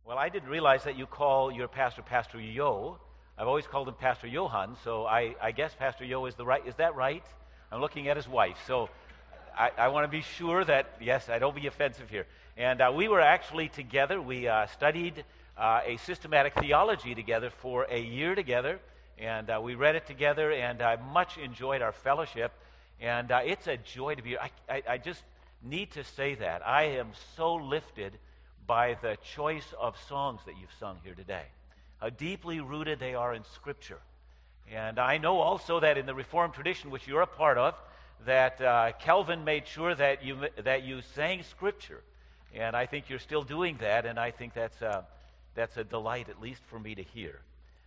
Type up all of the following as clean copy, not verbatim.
Well, I didn't realize that you call your pastor Pastor Yo. I've always called him Pastor Johan, so I guess Pastor Yo is is that right? I'm looking at his wife, so I want to be sure that, yes, I don't be offensive here. And we were actually together. We studied a systematic theology together for a year together, and we read it together, and I much enjoyed our fellowship. And it's a joy to be here. I just need to say that. I am so lifted by the choice of songs that you've sung here today. How deeply rooted they are in Scripture. And I know also that in the Reformed tradition, which you're a part of, that Calvin made sure that you sang Scripture. And I think you're still doing that, and I think that's a delight, at least for me to hear.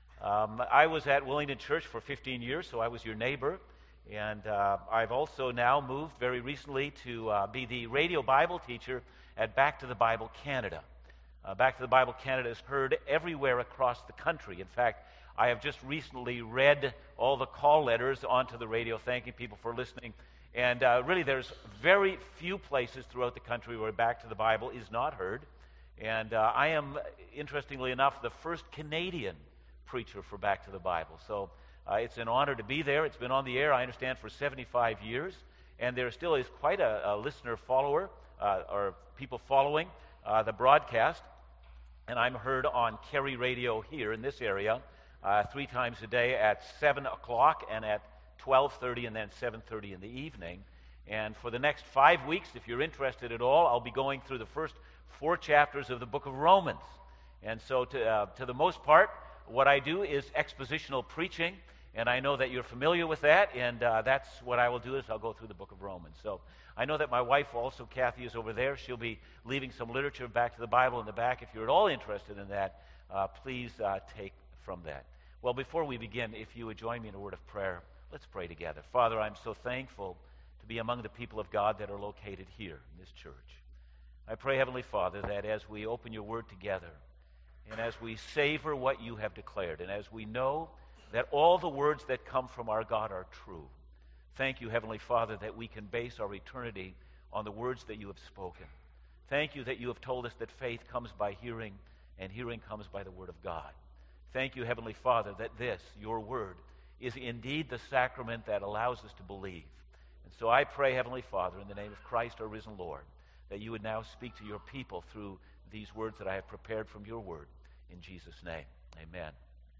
I was at Willingdon Church for 15 years, so I was your neighbor. And I've also now moved very recently to be the radio Bible teacher at Back to the Bible Canada. Back to the Bible Canada is heard everywhere across the country. In fact, I have just recently read all the call letters onto the radio thanking people for listening. And really, there's very few places throughout the country where Back to the Bible is not heard. And I am, interestingly enough, the first Canadian preacher for Back to the Bible. So it's an honor to be there. It's been on the air, I understand, for 75 years. And there still is quite a listener follower, or people following the broadcast. And I'm heard on Kerry Radio here in this area 3 times a day at 7 o'clock and at 12:30 and then 7:30 in the evening. And for the next 5 weeks, if you're interested at all, I'll be going through the first 4 chapters of the book of Romans. And so to the most part, what I do is expositional preaching. And I know that you're familiar with that, and that's what I will do is I'll go through the book of Romans. So I know that my wife also, Kathy, is over there. She'll be leaving some literature back to the Bible in the back. If you're at all interested in that, please take from that. Well, before we begin, if you would join me in a word of prayer, let's pray together. Father, I'm so thankful to be among the people of God that are located here in this church. I pray, Heavenly Father, that as we open your word together, and as we savor what you have declared, and as we know that all the words that come from our God are true. Thank you, Heavenly Father, that we can base our eternity on the words that you have spoken. Thank you that you have told us that faith comes by hearing, and hearing comes by the word of God. Thank you, Heavenly Father, that this, your word, is indeed the sacrament that allows us to believe. And so I pray, Heavenly Father, in the name of Christ, our risen Lord, that you would now speak to your people through these words that I have prepared from your word. In Jesus' name, amen.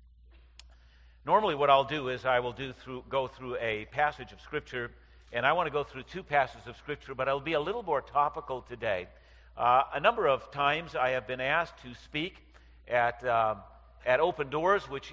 Normally what I'll do is I will go through a passage of Scripture, and I want to go through 2 passages of Scripture, but I'll be a little more topical today. A number of times I have been asked to speak at Open Doors, which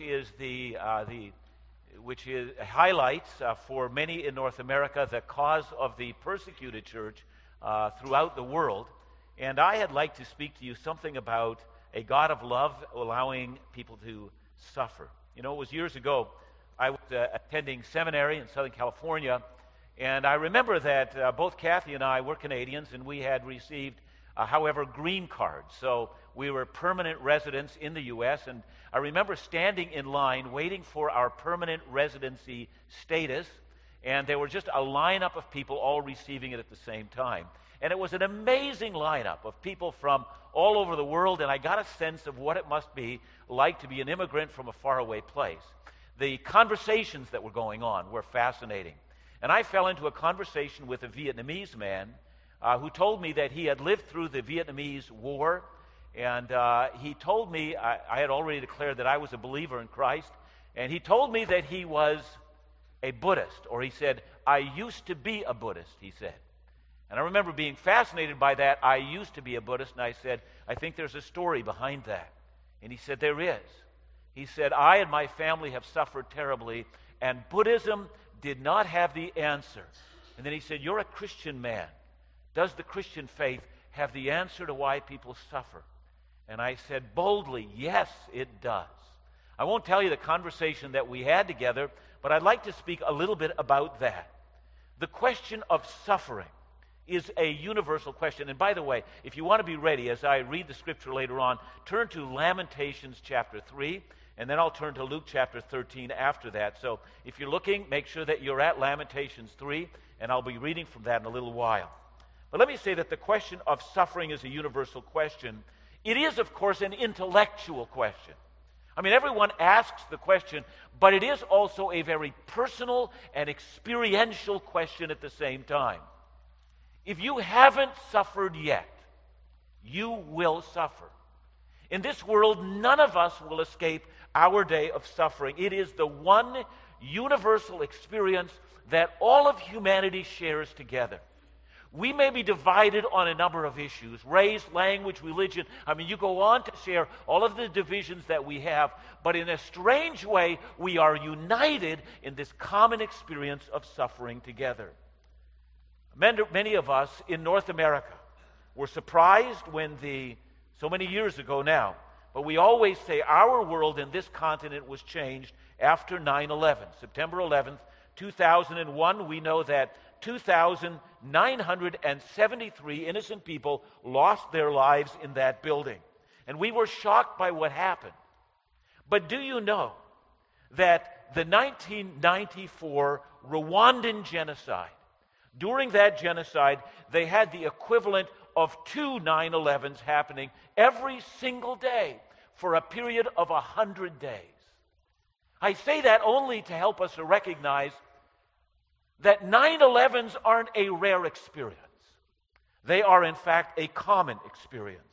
highlights for many in North America the cause of the persecuted church throughout the world. And I had liked to speak to you something about a God of love allowing people to suffer. You know, it was years ago. I was attending seminary in Southern California, and I remember that both Kathy and I were Canadians, and we had received, however, green cards. So we were permanent residents in the U.S., and I remember standing in line waiting for our permanent residency status, and there were just a lineup of people all receiving it at the same time. And it was an amazing lineup of people from all over the world, and I got a sense of what it must be like to be an immigrant from a faraway place. The conversations that were going on were fascinating. And I fell into a conversation with a Vietnamese man who told me that he had lived through the Vietnamese War, and he told me, I had already declared that I was a believer in Christ, and he told me that he was a Buddhist, or he said, I used to be a Buddhist, he said. And I remember being fascinated by that. I used to be a Buddhist, and I said, I think there's a story behind that. And he said, there is. He said, I and my family have suffered terribly, and Buddhism did not have the answer. And then he said, you're a Christian man. Does the Christian faith have the answer to why people suffer? And I said boldly, yes, it does. I won't tell you the conversation that we had together, but I'd like to speak a little bit about that. The question of suffering is a universal question. And by the way, if you want to be ready, as I read the Scripture later on, turn to Lamentations chapter 3, and then I'll turn to Luke chapter 13 after that. So if you're looking, make sure that you're at Lamentations 3, and I'll be reading from that in a little while. But let me say that the question of suffering is a universal question. It is, of course, an intellectual question. I mean, everyone asks the question, but it is also a very personal and experiential question at the same time. If you haven't suffered yet, you will suffer. In this world, none of us will escape our day of suffering. It is the one universal experience that all of humanity shares together. We may be divided on a number of issues, race, language, religion. I mean, you go on to share all of the divisions that we have, but in a strange way, we are united in this common experience of suffering together. Many of us in North America were surprised when so many years ago now, but we always say our world in this continent was changed after 9/11. September 11th, 2001, we know that 2,973 innocent people lost their lives in that building. And we were shocked by what happened. But do you know that the 1994 Rwandan genocide, during that genocide, they had the equivalent of 2 9/11s happening every single day for a period of 100 days. I say that only to help us to recognize that 9/11s aren't a rare experience. They are, in fact, a common experience.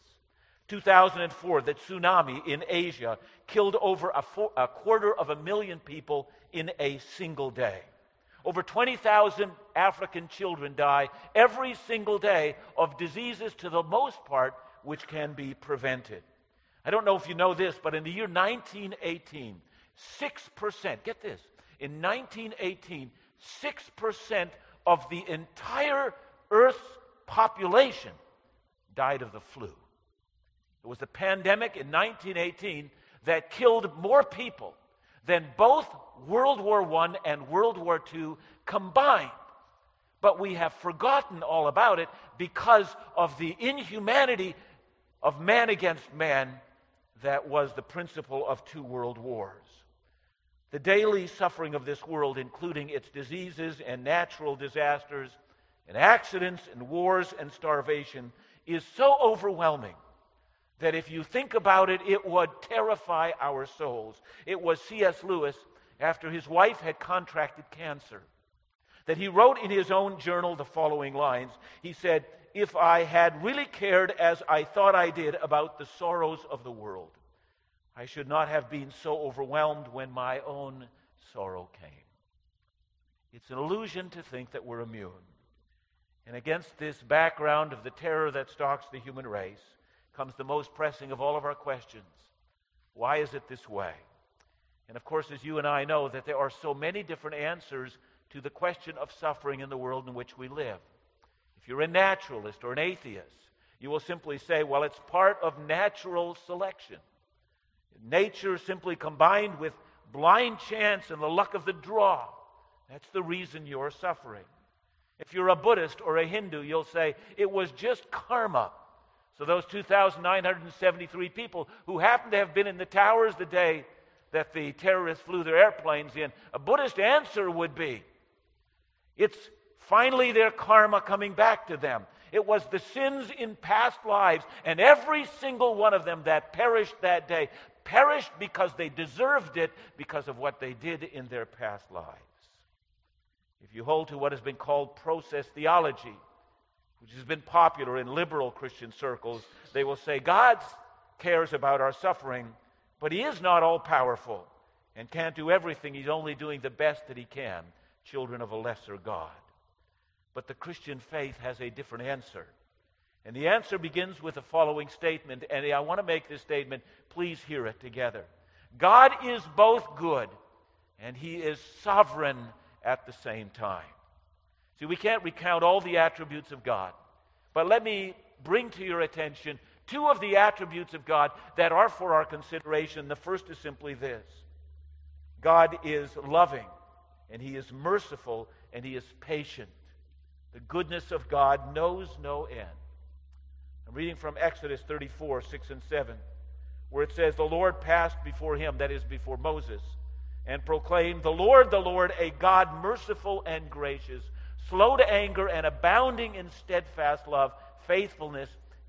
2004, the tsunami in Asia killed over a 250,000 people in a single day. Over 20,000 African children die every single day of diseases, to the most part, which can be prevented. I don't know if you know this, but in the year 1918, 6%, get this, in 1918, 6% of the entire Earth's population died of the flu. It was a pandemic in 1918 that killed more people than both World War I and World War II combined. But we have forgotten all about it because of the inhumanity of man against man that was the principle of 2 world wars. The daily suffering of this world, including its diseases and natural disasters and accidents and wars and starvation, is so overwhelming that if you think about it, it would terrify our souls. It was C.S. Lewis, after his wife had contracted cancer, that he wrote in his own journal the following lines. He said, "If I had really cared as I thought I did about the sorrows of the world, I should not have been so overwhelmed when my own sorrow came." It's an illusion to think that we're immune. And against this background of the terror that stalks the human race comes the most pressing of all of our questions. Why is it this way? And of course, as you and I know, that there are so many different answers to the question of suffering in the world in which we live. If you're a naturalist or an atheist, you will simply say, well, it's part of natural selection. Nature simply combined with blind chance and the luck of the draw. That's the reason you're suffering. If you're a Buddhist or a Hindu, you'll say it was just karma. So those 2,973 people who happened to have been in the towers the day that the terrorists flew their airplanes in, a Buddhist answer would be, it's finally their karma coming back to them. It was the sins in past lives, and every single one of them that perished that day perished because they deserved it because of what they did in their past lives. If you hold to what has been called process theology, which has been popular in liberal Christian circles, they will say God cares about our suffering, but He is not all-powerful and can't do everything. He's only doing the best that He can, children of a lesser God. But the Christian faith has a different answer. And the answer begins with the following statement, and I want to make this statement. Please hear it together. God is both good, and He is sovereign at the same time. See, we can't recount all the attributes of God, but let me bring to your attention 2 of the attributes of God that are for our consideration. The first is simply this: God is loving, and He is merciful, and He is patient. The goodness of God knows no end. I'm reading from Exodus 34, 6 and 7, where it says, the Lord passed before him, that is, before Moses, and proclaimed, the Lord, a God merciful and gracious, slow to anger and abounding in steadfast love, faithfulness,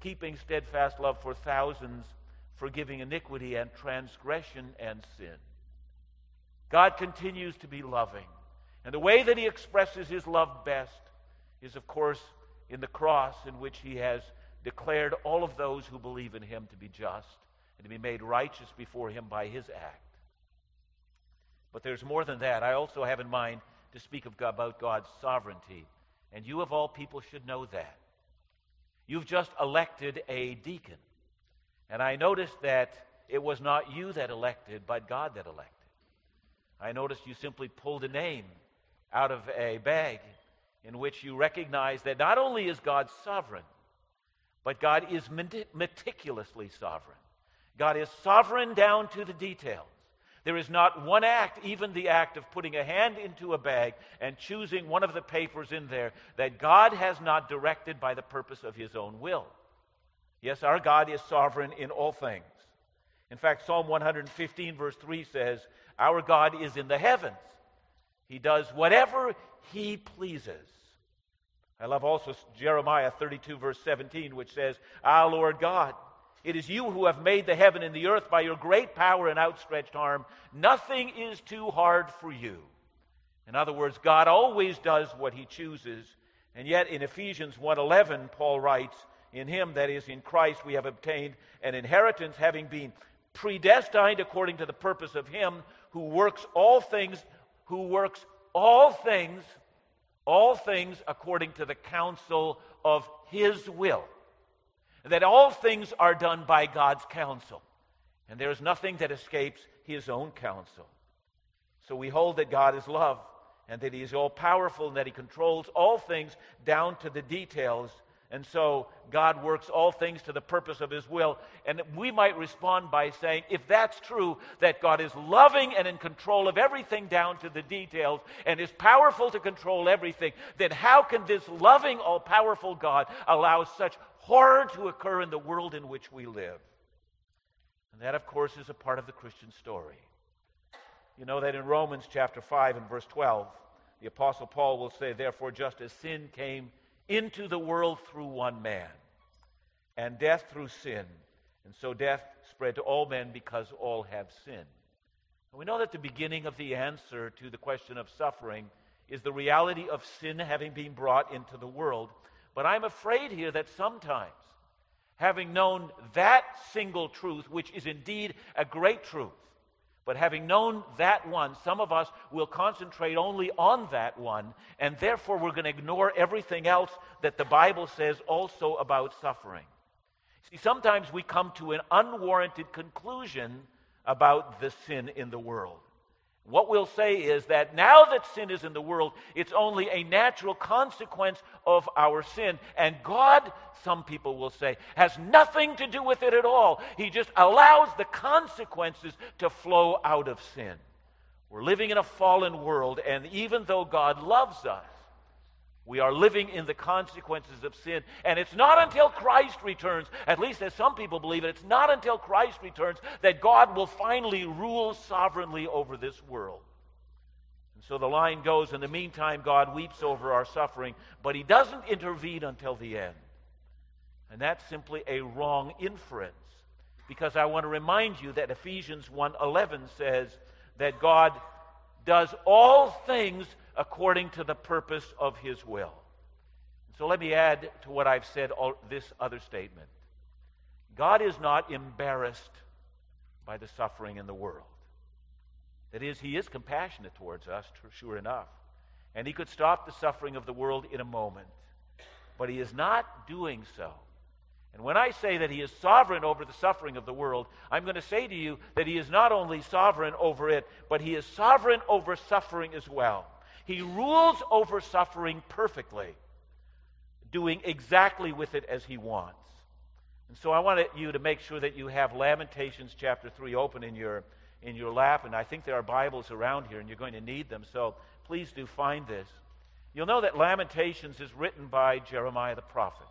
keeping steadfast love for thousands, forgiving iniquity and transgression and sin. God continues to be loving. And the way that he expresses his love best is, of course, in the cross, in which he has declared all of those who believe in him to be just and to be made righteous before him by his act. But there's more than that. I also have in mind to speak about God's sovereignty. And you of all people should know that. You've just elected a deacon. And I noticed that it was not you that elected, but God that elected. I noticed you simply pulled a name out of a bag in which you recognize that not only is God sovereign, but God is meticulously sovereign. God is sovereign down to the details. There is not one act, even the act of putting a hand into a bag and choosing one of the papers in there, that God has not directed by the purpose of his own will. Yes, our God is sovereign in all things. In fact, Psalm 115 verse 3 says, our God is in the heavens. He does whatever he pleases. I love also Jeremiah 32 verse 17, which says, Ah, Lord God, it is you who have made the heaven and the earth by your great power and outstretched arm. Nothing is too hard for you. In other words, God always does what he chooses. And yet in Ephesians 1:11, Paul writes, in him, that is, in Christ, we have obtained an inheritance, having been predestined according to the purpose of him who works all things according to the counsel of his will. That all things are done by God's counsel. And there is nothing that escapes his own counsel. So we hold that God is love, and that he is all-powerful, and that he controls all things down to the details. And so God works all things to the purpose of his will. And we might respond by saying, if that's true, that God is loving and in control of everything down to the details, and is powerful to control everything, then how can this loving, all-powerful God allow such horror to occur in the world in which we live? And that, of course, is a part of the Christian story. You know that in Romans chapter 5 and verse 12, the Apostle Paul will say, therefore, just as sin came into the world through one man, and death through sin, and so death spread to all men because all have sinned. And we know that the beginning of the answer to the question of suffering is the reality of sin having been brought into the world. But I'm afraid here that sometimes, having known that single truth, which is indeed a great truth, but having known that one, some of us will concentrate only on that one, and therefore we're going to ignore everything else that the Bible says also about suffering. See, sometimes we come to an unwarranted conclusion about the sin in the world. What we'll say is that now that sin is in the world, it's only a natural consequence of our sin. And God, some people will say, has nothing to do with it at all. He just allows the consequences to flow out of sin. We're living in a fallen world, and even though God loves us, we are living in the consequences of sin. And it's not until Christ returns, at least as some people believe it, it's not until Christ returns that God will finally rule sovereignly over this world. And so the line goes, in the meantime, God weeps over our suffering, but he doesn't intervene until the end. And that's simply a wrong inference, because I want to remind you that Ephesians 1:11 says that God does all things according to the purpose of his will. So let me add to what I've said this other statement. God is not embarrassed by the suffering in the world. That is, he is compassionate towards us, sure enough. And he could stop the suffering of the world in a moment. But he is not doing so. And when I say that he is sovereign over the suffering of the world, I'm going to say to you that he is not only sovereign over it, but he is sovereign over suffering as well. He rules over suffering perfectly, doing exactly with it as he wants. And so I wanted you to make sure that you have Lamentations chapter 3 open in your lap, and I think there are Bibles around here, and you're going to need them, so please do find this. You'll know that Lamentations is written by Jeremiah the prophet.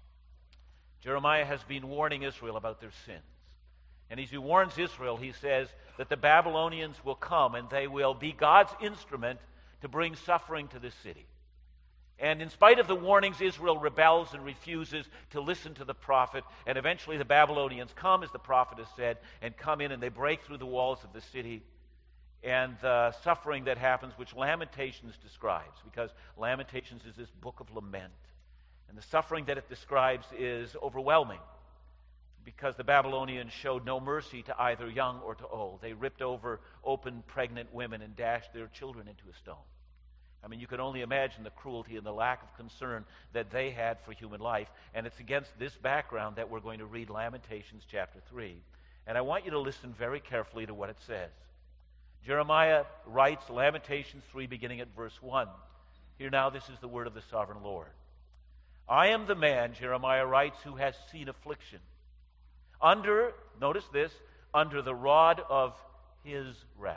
Jeremiah has been warning Israel about their sins. And as he warns Israel, he says that the Babylonians will come and they will be God's instrument to bring suffering to this city. And in spite of the warnings, Israel rebels and refuses to listen to the prophet. And eventually the Babylonians come, as the prophet has said, and come in and they break through the walls of the city. And the suffering that happens, which Lamentations describes, because Lamentations is this book of lament. And the suffering that it describes is overwhelming, because the Babylonians showed no mercy to either young or to old. They ripped over open pregnant women and dashed their children into a stone. I mean, you can only imagine the cruelty and the lack of concern that they had for human life. And it's against this background that we're going to read Lamentations chapter 3. And I want you to listen very carefully to what it says. Jeremiah writes Lamentations 3, beginning at verse 1. Here now, this is the word of the sovereign Lord. I am the man, Jeremiah writes, who has seen affliction. Notice this, under the rod of his wrath.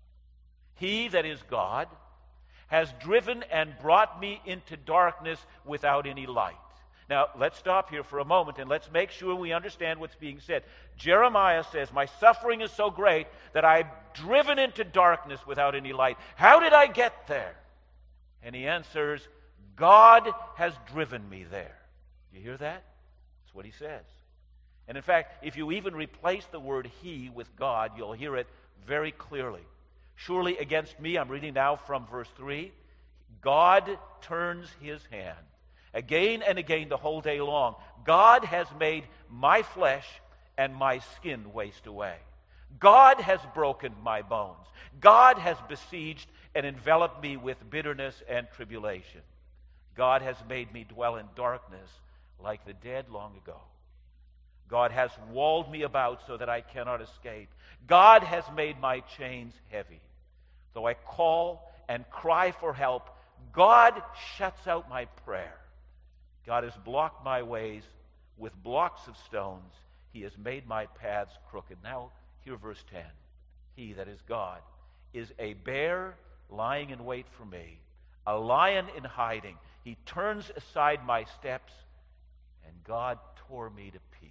He, that is God, has driven and brought me into darkness without any light. Now, let's stop here for a moment and let's make sure we understand what's being said. Jeremiah says, my suffering is so great that I'm driven into darkness without any light. How did I get there? And he answers, God has driven me there. You hear that? That's what he says. And in fact, if you even replace the word he with God, you'll hear it very clearly. Surely against me, I'm reading now from verse 3, God turns his hand. Again and again the whole day long, God has made my flesh and my skin waste away. God has broken my bones. God has besieged and enveloped me with bitterness and tribulation. God has made me dwell in darkness like the dead long ago. God has walled me about so that I cannot escape. God has made my chains heavy. Though I call and cry for help, God shuts out my prayer. God has blocked my ways with blocks of stones. He has made my paths crooked. Now, hear verse 10. He, that is God, is a bear lying in wait for me, a lion in hiding. He turns aside my steps, and God tore me to pieces.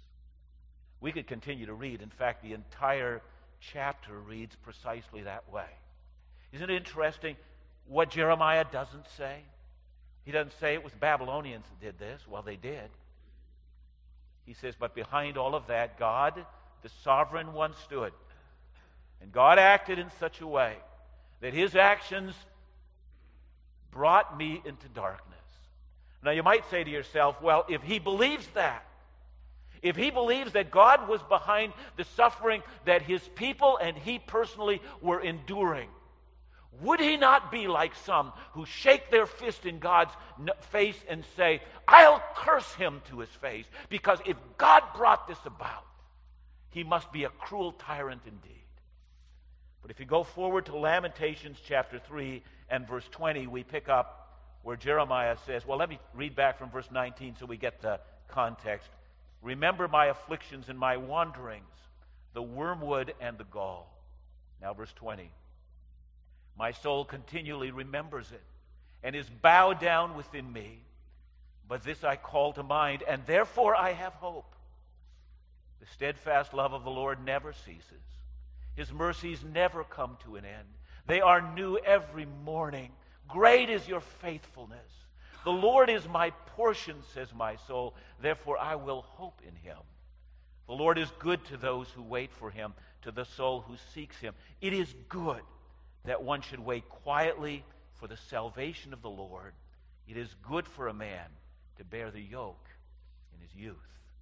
We could continue to read. In fact, the entire chapter reads precisely that way. Isn't it interesting what Jeremiah doesn't say? He doesn't say it was Babylonians that did this. Well, they did. He says, but behind all of that, God, the sovereign one, stood. And God acted in such a way that his actions brought me into darkness. Now, you might say to yourself, well, if he believes that, if he believes that God was behind the suffering that his people and he personally were enduring, would he not be like some who shake their fist in God's face and say, I'll curse him to his face, because if God brought this about, he must be a cruel tyrant indeed. But if you go forward to Lamentations chapter 3 and verse 20, we pick up where Jeremiah says, well, let me read back from verse 19 so we get the context. Remember my afflictions and my wanderings, the wormwood and the gall. Now verse 20. My soul continually remembers it and is bowed down within me. But this I call to mind, and therefore I have hope. The steadfast love of the Lord never ceases. His mercies never come to an end. They are new every morning. Great is your faithfulness. The Lord is my portion, says my soul. Therefore I will hope in him. The Lord is good to those who wait for him, to the soul who seeks him. It is good that one should wait quietly for the salvation of the Lord. It is good for a man to bear the yoke in his youth.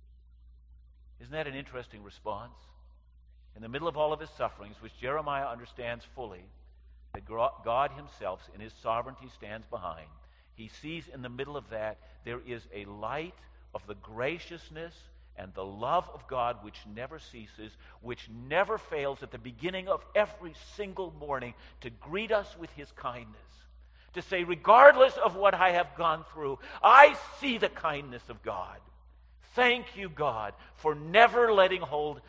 Isn't that an interesting response? In the middle of all of his sufferings, which Jeremiah understands fully, that God himself in his sovereignty stands behind, he sees in the middle of that there is a light of the graciousness and the love of God which never ceases, which never fails at the beginning of every single morning to greet us with his kindness. To say, regardless of what I have gone through, I see the kindness of God. Thank you, God, for never letting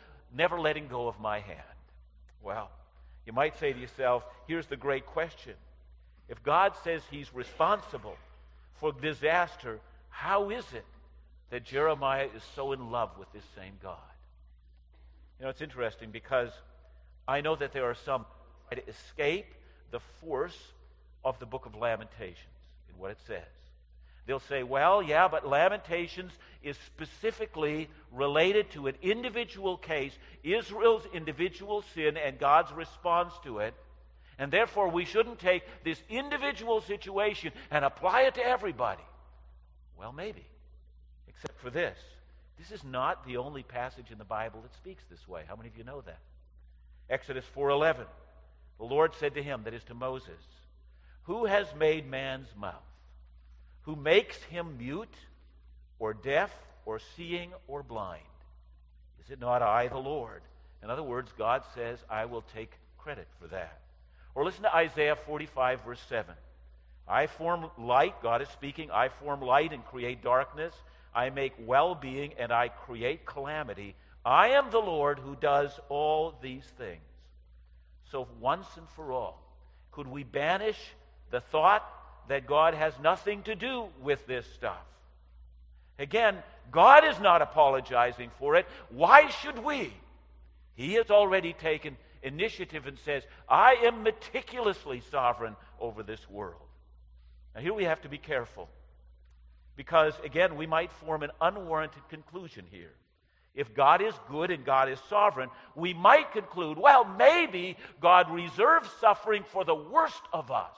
go of my hand. Well, you might say to yourself, here's the great question. If God says he's responsible for disaster, how is it that Jeremiah is so in love with this same God? You know, it's interesting because I know that there are some who try to escape the force of the book of Lamentations. in what it says. They'll say, well, yeah, but Lamentations is specifically related to an individual case, Israel's individual sin and God's response to it, and therefore we shouldn't take this individual situation and apply it to everybody. Well, maybe, except for this. This is not the only passage in the Bible that speaks this way. How many of you know that? Exodus 4:11. The Lord said to him, that is to Moses, who has made man's mouth? Who makes him mute or deaf or seeing or blind? Is it not I, the Lord? In other words, God says, I will take credit for that. Or listen to Isaiah 45, verse 7. I form light, God is speaking, I form light and create darkness. I make well-being and I create calamity. I am the Lord who does all these things. So once and for all, could we banish the thought that God has nothing to do with this stuff? Again, God is not apologizing for it. Why should we? He has already taken initiative and says, I am meticulously sovereign over this world. Now here we have to be careful, because again, we might form an unwarranted conclusion here. If God is good and God is sovereign, we might conclude, well, maybe God reserves suffering for the worst of us.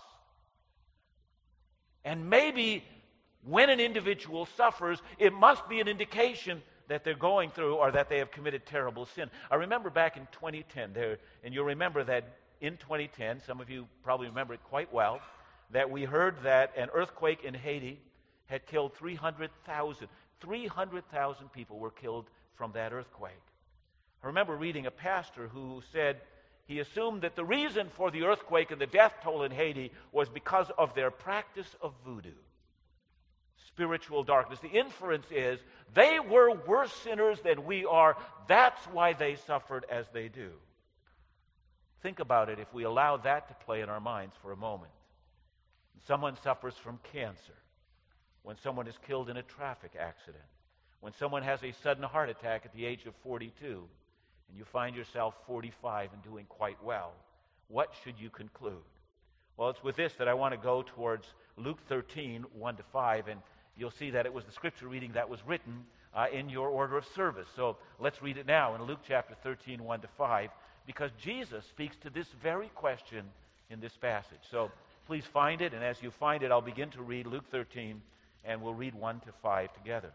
And maybe when an individual suffers, it must be an indication that they're going through or that they have committed terrible sin. I remember back in 2010, and you'll remember that in 2010, some of you probably remember it quite well, that we heard that an earthquake in Haiti had killed 300,000. 300,000 people were killed from that earthquake. I remember reading a pastor who said he assumed that the reason for the earthquake and the death toll in Haiti was because of their practice of voodoo, spiritual darkness. The inference is they were worse sinners than we are. That's why they suffered as they do. Think about it if we allow that to play in our minds for a moment. When someone suffers from cancer, when someone is killed in a traffic accident, when someone has a sudden heart attack at the age of 42, and you find yourself 45 and doing quite well, what should you conclude? Well, it's with this that I want to go towards Luke 13, 1-5, and you'll see that it was the scripture reading that was written in your order of service. So let's read it now in Luke chapter 13, 1-5, because Jesus speaks to this very question in this passage. So please find it, and as you find it, I'll begin to read Luke 13, and we'll read 1-5 together.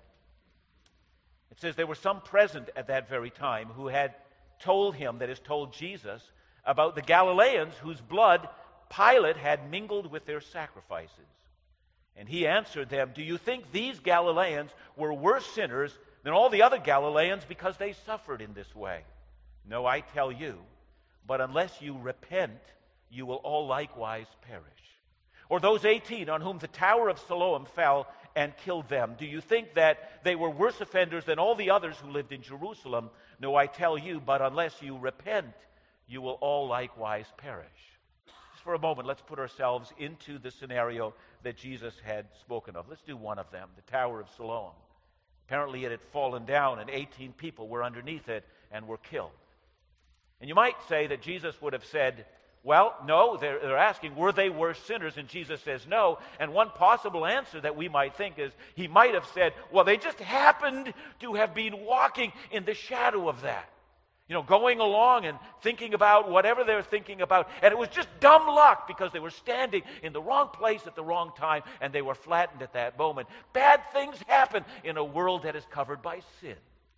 It says, there were some present at that very time who had told him, that is, told Jesus, about the Galileans whose blood Pilate had mingled with their sacrifices. And he answered them, do you think these Galileans were worse sinners than all the other Galileans because they suffered in this way? No, I tell you, but unless you repent, you will all likewise perish. Or those 18 on whom the tower of Siloam fell and killed them, do you think that they were worse offenders than all the others who lived in Jerusalem? No, I tell you, but unless you repent, you will all likewise perish. Just for a moment, let's put ourselves into the scenario that Jesus had spoken of. Let's do one of them, the Tower of Siloam. Apparently it had fallen down and 18 people were underneath it and were killed. And you might say that Jesus would have said, well, no, they're asking, were they worse sinners? And Jesus says no. And one possible answer that we might think is, he might have said, well, they just happened to have been walking in the shadow of that. You know, going along and thinking about whatever they're thinking about. And it was just dumb luck because they were standing in the wrong place at the wrong time and they were flattened at that moment. Bad things happen in a world that is covered by sin.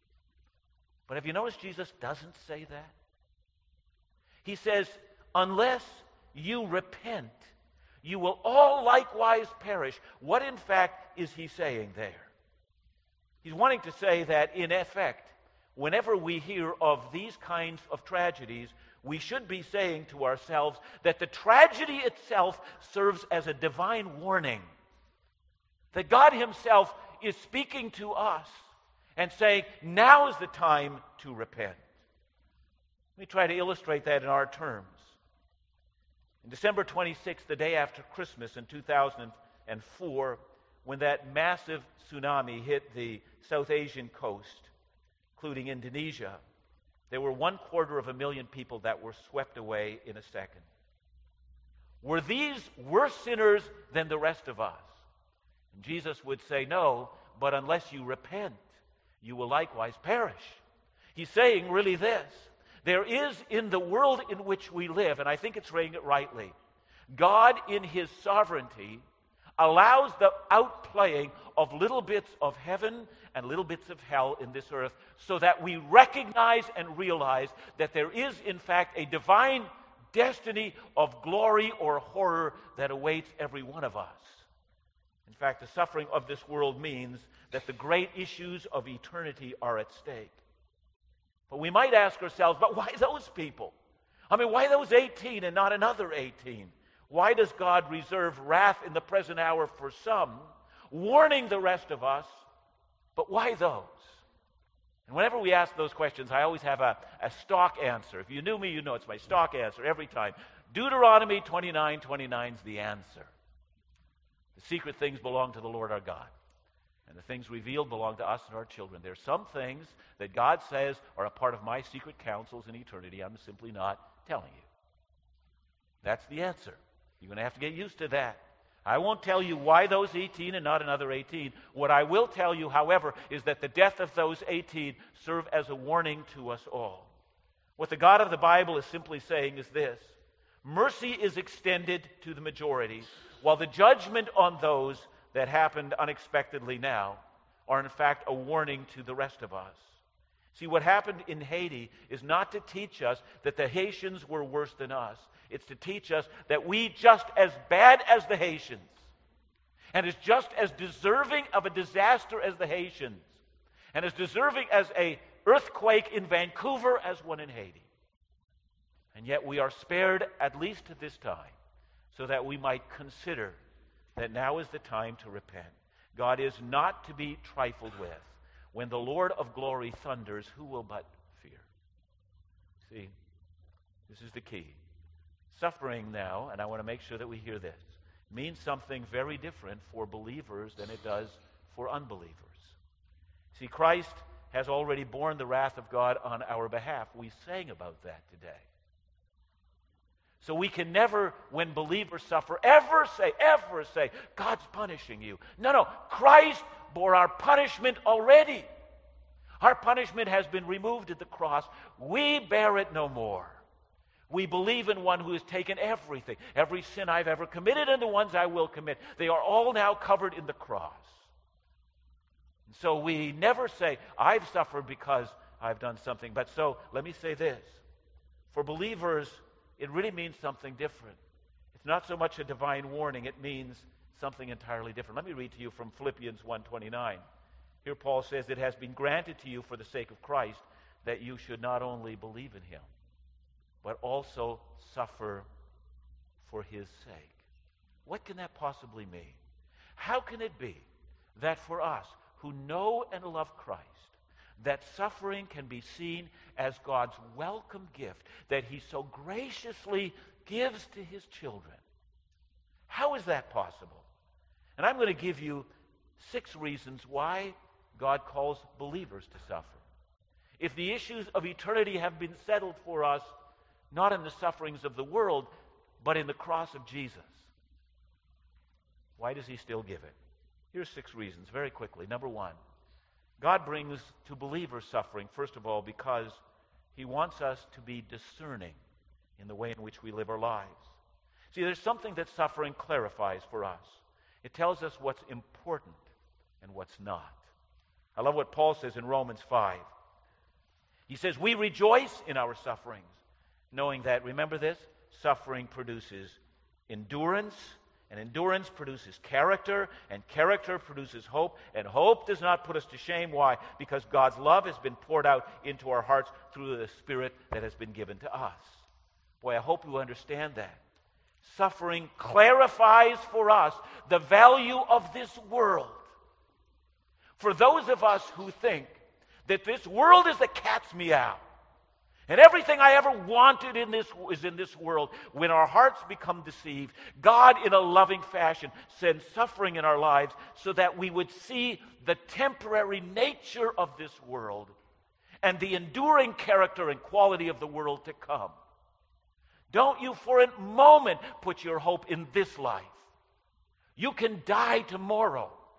But have you noticed Jesus doesn't say that? He says, unless you repent, you will all likewise perish. What in fact is he saying there? He's wanting to say that in effect, whenever we hear of these kinds of tragedies, we should be saying to ourselves that the tragedy itself serves as a divine warning. That God himself is speaking to us and saying, now is the time to repent. Let me try to illustrate that in our terms. In December 26th, the day after Christmas in 2004, when that massive tsunami hit the South Asian coast, including Indonesia, there were 250,000 people that were swept away in a second. Were these worse sinners than the rest of us? And Jesus would say, no, but unless you repent, you will likewise perish. He's saying really this: there is in the world in which we live, and I think it's saying it rightly, God in his sovereignty allows the outplaying of little bits of heaven and little bits of hell in this earth so that we recognize and realize that there is in fact a divine destiny of glory or horror that awaits every one of us. In fact, the suffering of this world means that the great issues of eternity are at stake. But we might ask ourselves, but why those people? I mean, why those 18 and not another 18? Why does God reserve wrath in the present hour for some, warning the rest of us, but why those? And whenever we ask those questions, I always have a stock answer. If you knew me, you know it's my stock answer every time. Deuteronomy 29:29 is the answer. The secret things belong to the Lord our God, and the things revealed belong to us and our children. There are some things that God says are a part of my secret counsels in eternity. I'm simply not telling you. That's the answer. You're going to have to get used to that. I won't tell you why those 18 and not another 18. What I will tell you, however, is that the death of those 18 serve as a warning to us all. What the God of the Bible is simply saying is this: mercy is extended to the majority, while the judgment on those that happened unexpectedly now are in fact a warning to the rest of us. See, what happened in Haiti is not to teach us that the Haitians were worse than us. It's to teach us that we just as bad as the Haitians and is just as deserving of a disaster as the Haitians and as deserving as an earthquake in Vancouver as one in Haiti. And yet we are spared at least to this time so that we might consider that now is the time to repent. God is not to be trifled with. When the Lord of glory thunders, who will but fear? See, this is the key. Suffering now, and I want to make sure that we hear this, means something very different for believers than it does for unbelievers. See, Christ has already borne the wrath of God on our behalf. We sang about that today. So we can never, when believers suffer, ever say, God's punishing you. No, Christ bore our punishment already. Our punishment has been removed at the cross. We bear it no more. We believe in one who has taken everything, every sin I've ever committed and the ones I will commit. They are all now covered in the cross. And so we never say, I've suffered because I've done something. But so, let me say this. For believers, it really means something different. It's not so much a divine warning, it means something entirely different. Let me read to you from Philippians 1:29. Here Paul says, it has been granted to you for the sake of Christ that you should not only believe in him, but also suffer for his sake. What can that possibly mean? How can it be that for us who know and love Christ, that suffering can be seen as God's welcome gift that he so graciously gives to his children? How is that possible? And I'm going to give you 6 reasons why God calls believers to suffer. If the issues of eternity have been settled for us, not in the sufferings of the world, but in the cross of Jesus, why does he still give it? Here's 6 reasons, very quickly. Number 1, God brings to believers suffering, first of all, because he wants us to be discerning in the way in which we live our lives. See, there's something that suffering clarifies for us. It tells us what's important and what's not. I love what Paul says in Romans 5. He says, we rejoice in our sufferings, knowing that, remember this, suffering produces endurance, and endurance produces character, and character produces hope, and hope does not put us to shame. Why? Because God's love has been poured out into our hearts through the Spirit that has been given to us. Boy, I hope you understand that. Suffering clarifies for us the value of this world. For those of us who think that this world is the cat's meow, and everything I ever wanted is in this world, when our hearts become deceived, God, in a loving fashion, sends suffering in our lives so that we would see the temporary nature of this world and the enduring character and quality of the world to come. Don't you for a moment put your hope in this life. You can die tomorrow.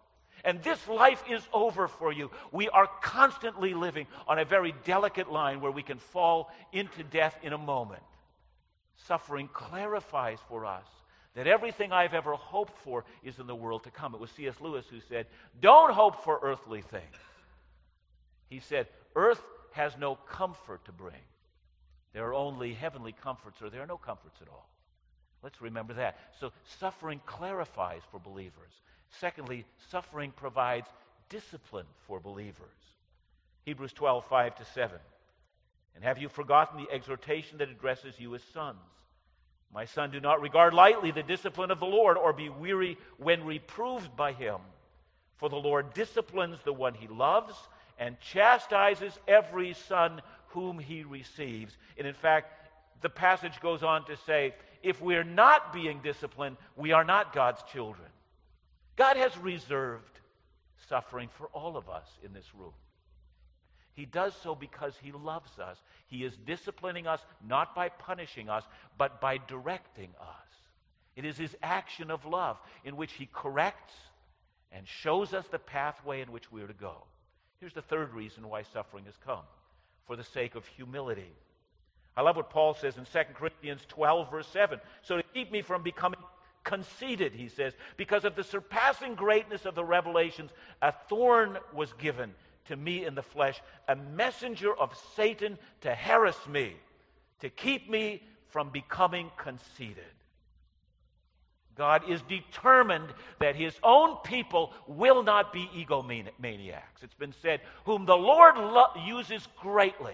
and this life is over for you. We are constantly living on a very delicate line where we can fall into death in a moment. Suffering clarifies for us that everything I've ever hoped for is in the world to come. It was C.S. Lewis who said, don't hope for earthly things. He said, earth has no comfort to bring. There are only heavenly comforts, or there are no comforts at all. Let's remember that. So suffering clarifies for believers. Secondly, suffering provides discipline for believers. Hebrews 12, 5-7. And have you forgotten the exhortation that addresses you as sons? My son, do not regard lightly the discipline of the Lord, or be weary when reproved by him. For the Lord disciplines the one he loves, and chastises every son whom he receives. And in fact, the passage goes on to say, if we're not being disciplined, we are not God's children. God has reserved suffering for all of us in this room. He does so because he loves us. He is disciplining us not by punishing us, but by directing us. It is his action of love in which he corrects and shows us the pathway in which we are to go. Here's the third reason why suffering has come: for the sake of humility. I love what Paul says in 2 Corinthians 12, verse 7. So to keep me from becoming conceited, he says, because of the surpassing greatness of the revelations, a thorn was given to me in the flesh, a messenger of Satan to harass me, to keep me from becoming conceited. God is determined that his own people will not be egomaniacs. It's been said, whom the Lord uses greatly,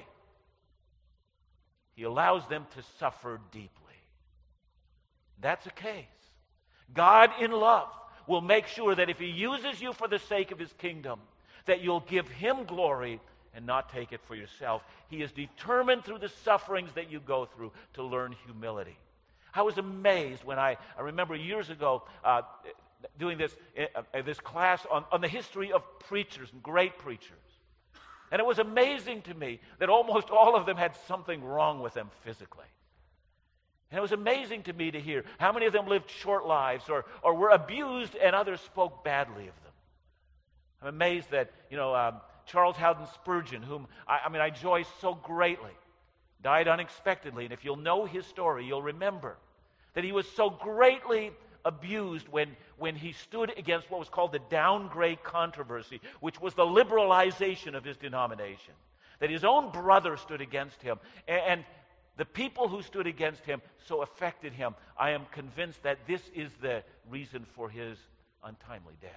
he allows them to suffer deeply. That's a case. God in love will make sure that if he uses you for the sake of his kingdom, that you'll give him glory and not take it for yourself. He is determined through the sufferings that you go through to learn humility. I was amazed when I remember years ago doing this class on the history of preachers and great preachers. And it was amazing to me that almost all of them had something wrong with them physically. And it was amazing to me to hear how many of them lived short lives or were abused and others spoke badly of them. I'm amazed that, Charles Haddon Spurgeon, whom I enjoy so greatly, died unexpectedly. And if you'll know his story, you'll remember that he was so greatly abused when he stood against what was called the downgrade controversy, which was the liberalization of his denomination. That his own brother stood against him. And the people who stood against him so affected him. I am convinced that this is the reason for his untimely death.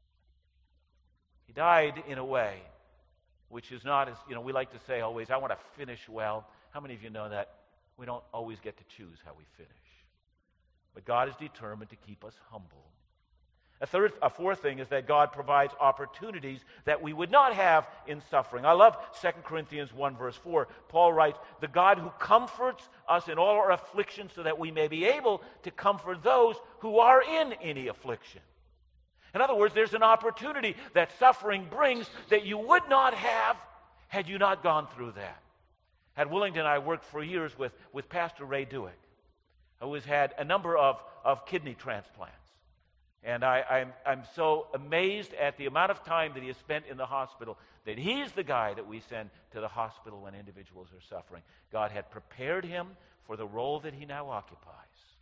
He died in a way which is not as, we like to say always, I want to finish well. How many of you know that we don't always get to choose how we finish? But God is determined to keep us humble. A fourth thing is that God provides opportunities that we would not have in suffering. I love 2 Corinthians 1, verse 4. Paul writes, the God who comforts us in all our afflictions so that we may be able to comfort those who are in any affliction. In other words, there's an opportunity that suffering brings that you would not have had you not gone through that. At Willingdon, I worked for years with Pastor Ray Duick, who has had a number of kidney transplants. And I'm so amazed at the amount of time that he has spent in the hospital, that he's the guy that we send to the hospital when individuals are suffering. God had prepared him for the role that he now occupies.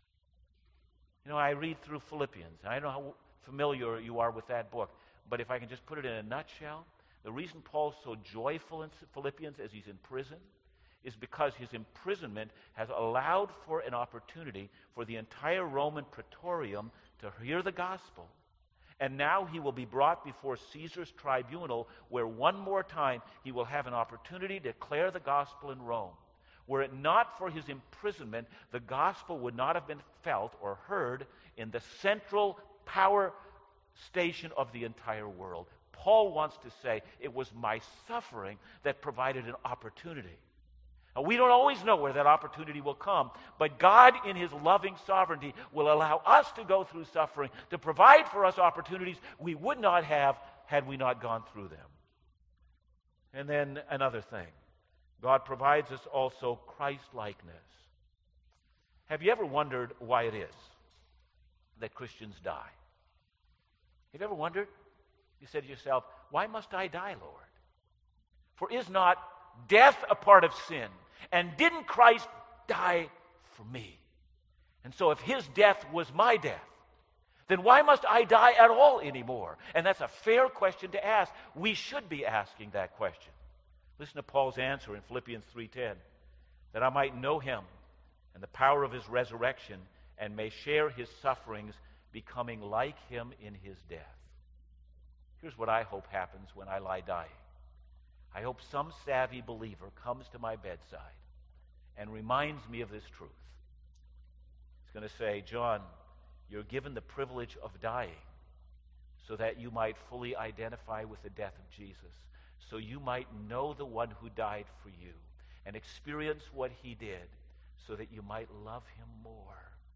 I read through Philippians, and I don't know how familiar you are with that book, but if I can just put it in a nutshell, the reason Paul's so joyful in Philippians as he's in prison is because his imprisonment has allowed for an opportunity for the entire Roman Praetorium to hear the gospel. And now he will be brought before Caesar's tribunal, where one more time he will have an opportunity to declare the gospel in Rome. Were it not for his imprisonment, the gospel would not have been felt or heard in the central power station of the entire world. Paul wants to say, it was my suffering that provided an opportunity. Now, we don't always know where that opportunity will come, but God in his loving sovereignty will allow us to go through suffering to provide for us opportunities we would not have had we not gone through them. And then another thing, God provides us also Christ-likeness. Have you ever wondered why it is that Christians die? Have you ever wondered? You said to yourself, why must I die, Lord? For is not death a part of sin? And didn't Christ die for me? And so if his death was my death, then why must I die at all anymore? And that's a fair question to ask. We should be asking that question. Listen to Paul's answer in Philippians 3:10. That I might know him and the power of his resurrection and may share his sufferings, becoming like him in his death. Here's what I hope happens when I lie dying. I hope some savvy believer comes to my bedside and reminds me of this truth. He's going to say, John, you're given the privilege of dying so that you might fully identify with the death of Jesus, so you might know the one who died for you and experience what he did so that you might love him more.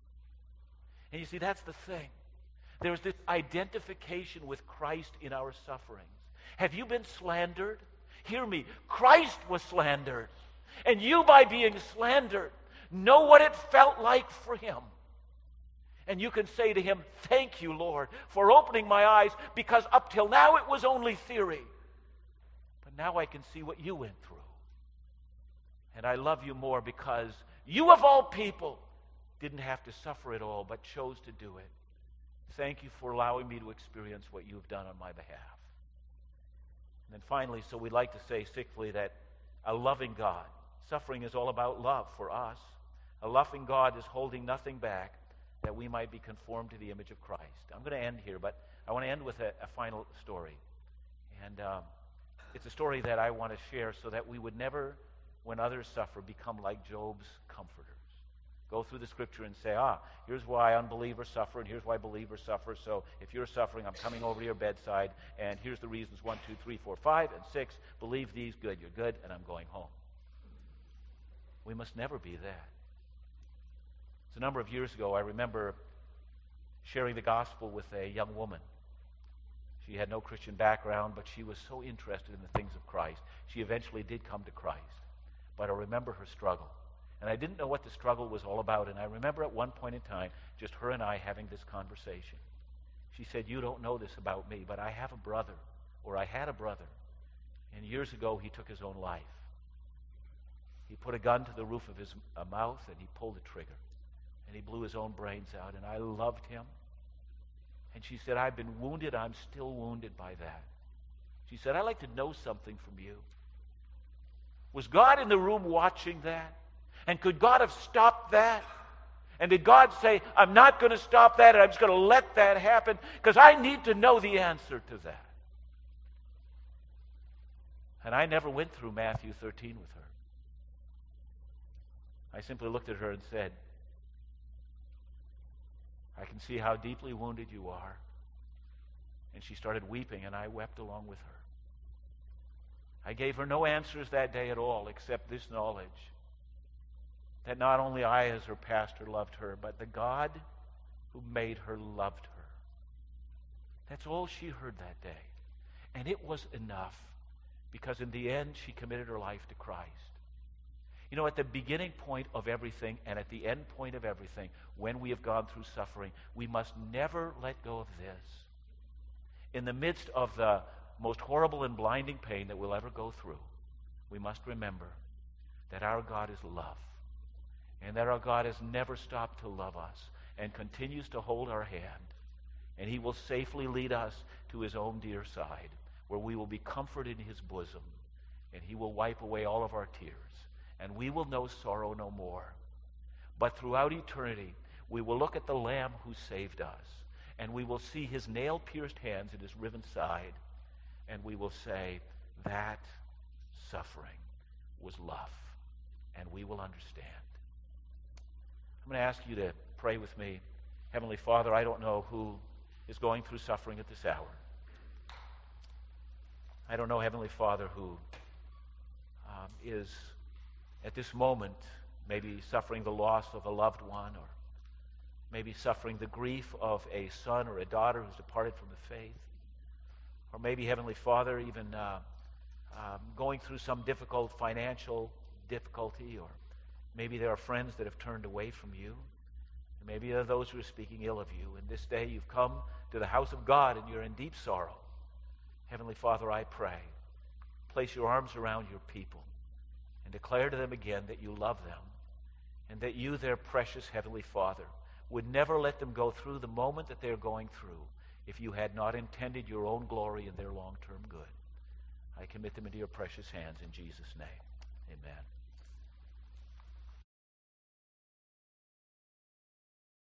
And you see, that's the thing. There's this identification with Christ in our sufferings. Have you been slandered? Hear me. Christ was slandered. And you, by being slandered, know what it felt like for him. And you can say to him, thank you, Lord, for opening my eyes, because up till now it was only theory. But now I can see what you went through. And I love you more because you, of all people, didn't have to suffer it all, but chose to do it. Thank you for allowing me to experience what you've done on my behalf. And then finally, so we'd like to say, sixthly, that a loving God, suffering is all about love for us. A loving God is holding nothing back that we might be conformed to the image of Christ. I'm going to end here, but I want to end with a final story. And it's a story that I want to share so that we would never, when others suffer, become like Job's comforters. Go through the scripture and say, here's why unbelievers suffer, and here's why believers suffer. So if you're suffering, I'm coming over to your bedside, and here's the reasons 1, 2, 3, 4, 5, and 6. Believe these, good, you're good, and I'm going home. We must never be that. It's a number of years ago, I remember sharing the gospel with a young woman. She had no Christian background, but she was so interested in the things of Christ. She eventually did come to Christ. But I remember her struggle. And I didn't know what the struggle was all about. And I remember at one point in time, just her and I having this conversation. She said, you don't know this about me, but I have a brother, or I had a brother. And years ago, he took his own life. He put a gun to the roof of his mouth, and he pulled the trigger. And he blew his own brains out. And I loved him. And she said, I've been wounded. I'm still wounded by that. She said, I'd like to know something from you. Was God in the room watching that? And could God have stopped that? And did God say, I'm not going to stop that, and I'm just going to let that happen? Because I need to know the answer to that. And I never went through Matthew 13 with her. I simply looked at her and said, I can see how deeply wounded you are. And she started weeping, and I wept along with her. I gave her no answers that day at all, except this knowledge, that not only I as her pastor loved her, but the God who made her loved her. That's all she heard that day. And it was enough, because in the end she committed her life to Christ. You know, at the beginning point of everything and at the end point of everything, when we have gone through suffering, we must never let go of this. In the midst of the most horrible and blinding pain that we'll ever go through, we must remember that our God is love. And that our God has never stopped to love us and continues to hold our hand. And he will safely lead us to his own dear side, where we will be comforted in his bosom, and he will wipe away all of our tears, and we will know sorrow no more. But throughout eternity, we will look at the Lamb who saved us, and we will see his nail-pierced hands and his riven side, and we will say, that suffering was love, and we will understand. I'm going to ask you to pray with me. Heavenly Father, I don't know who is going through suffering at this hour. I don't know, Heavenly Father, who is at this moment maybe suffering the loss of a loved one, or maybe suffering the grief of a son or a daughter who's departed from the faith, or maybe, Heavenly Father, even going through some difficult financial difficulty, or maybe there are friends that have turned away from you. And maybe there are those who are speaking ill of you. And this day you've come to the house of God and you're in deep sorrow. Heavenly Father, I pray, place your arms around your people and declare to them again that you love them and that you, their precious Heavenly Father, would never let them go through the moment that they're going through if you had not intended your own glory and their long-term good. I commit them into your precious hands in Jesus' name. Amen.